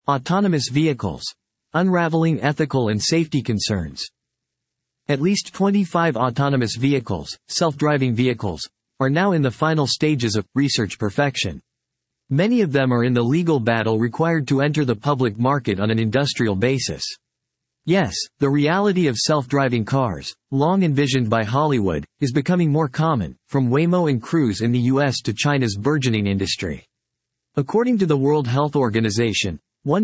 Autonomous vehicles. Unraveling ethical and safety concerns. At least 25 autonomous vehicles, self-driving vehicles, are now in the final stages of research perfection. Many of them are in the legal battle required to enter the public market on an industrial basis. Yes, the reality of self-driving cars, long envisioned by Hollywood, is becoming more common, from Waymo and Cruise in the US to China's burgeoning industry. According to the World Health Organization,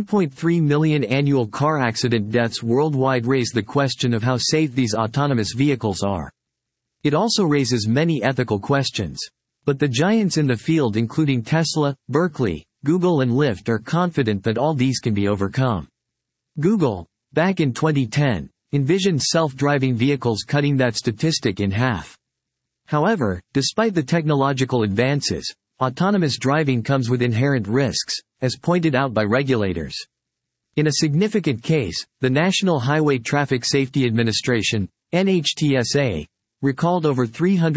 1.3 million annual car accident deaths worldwide raise the question of how safe these autonomous vehicles are. It also raises many ethical questions. But the giants in the field, including Tesla, Berkeley, Google and Lyft, are confident that all these can be overcome. Google, back in 2010, envisioned self-driving vehicles cutting that statistic in half. However, despite the technological advances, autonomous driving comes with inherent risks, as pointed out by regulators. In a significant case, the National Highway Traffic Safety Administration, NHTSA, recalled over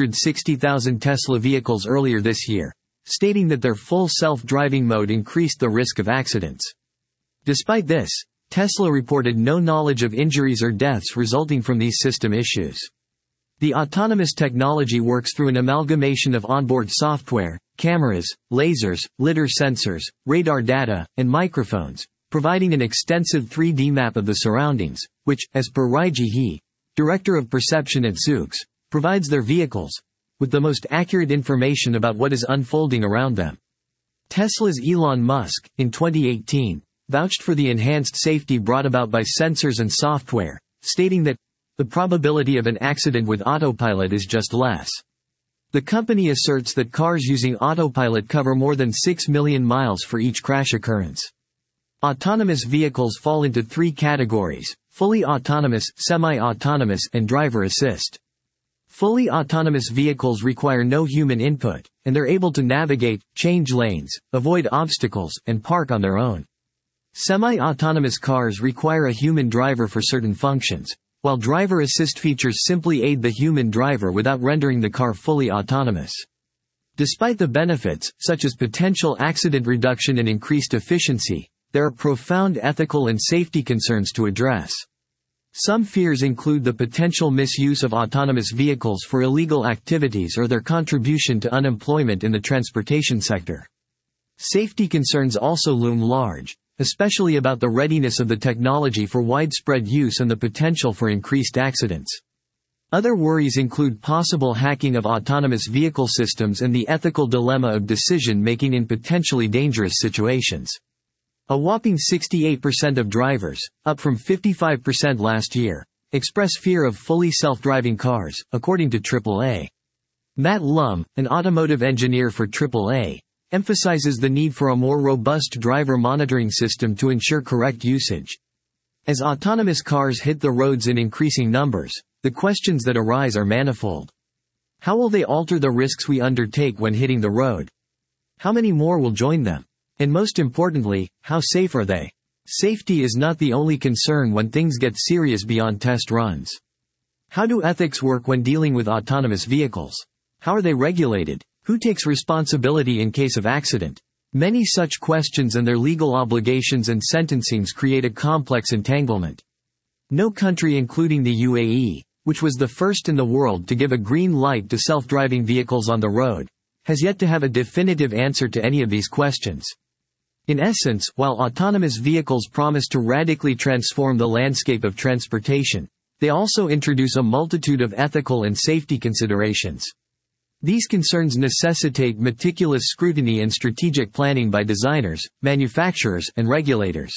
360,000 Tesla vehicles earlier this year, stating that their full self-driving mode increased the risk of accidents. Despite this, Tesla reported no knowledge of injuries or deaths resulting from these system issues. The autonomous technology works through an amalgamation of onboard software, cameras, lasers, lidar sensors, radar data, and microphones, providing an extensive 3D map of the surroundings, which, as per Raiji He, director of perception at Zoox, provides their vehicles with the most accurate information about what is unfolding around them. Tesla's Elon Musk, in 2018, vouched for the enhanced safety brought about by sensors and software, stating that the probability of an accident with autopilot is just less. The company asserts that cars using autopilot cover more than 6 million miles for each crash occurrence. Autonomous vehicles fall into three categories: fully autonomous, semi-autonomous, and driver assist. Fully autonomous vehicles require no human input, and they're able to navigate, change lanes, avoid obstacles, and park on their own. Semi-autonomous cars require a human driver for certain functions, while driver assist features simply aid the human driver without rendering the car fully autonomous. Despite the benefits, such as potential accident reduction and increased efficiency, there are profound ethical and safety concerns to address. Some fears include the potential misuse of autonomous vehicles for illegal activities or their contribution to unemployment in the transportation sector. Safety concerns also loom large, especially about the readiness of the technology for widespread use and the potential for increased accidents. Other worries include possible hacking of autonomous vehicle systems and the ethical dilemma of decision-making in potentially dangerous situations. A whopping 68% of drivers, up from 55% last year, express fear of fully self-driving cars, according to AAA. Matt Lum, an automotive engineer for AAA, emphasizes the need for a more robust driver monitoring system to ensure correct usage. As autonomous cars hit the roads in increasing numbers, the questions that arise are manifold. How will they alter the risks we undertake when hitting the road? How many more will join them? And most importantly, how safe are they? Safety is not the only concern when things get serious beyond test runs. How do ethics work when dealing with autonomous vehicles? How are they regulated? Who takes responsibility in case of accident? Many such questions and their legal obligations and sentencings create a complex entanglement. No country, including the UAE, which was the first in the world to give a green light to self-driving vehicles on the road, has yet to have a definitive answer to any of these questions. In essence, while autonomous vehicles promise to radically transform the landscape of transportation, they also introduce a multitude of ethical and safety considerations. These concerns necessitate meticulous scrutiny and strategic planning by designers, manufacturers, and regulators.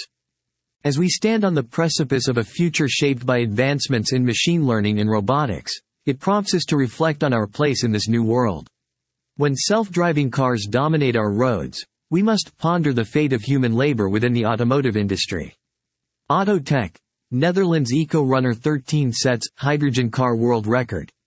As we stand on the precipice of a future shaped by advancements in machine learning and robotics, it prompts us to reflect on our place in this new world. When self-driving cars dominate our roads, we must ponder the fate of human labor within the automotive industry. Autotech, Netherlands Eco Runner 13 sets hydrogen car world record.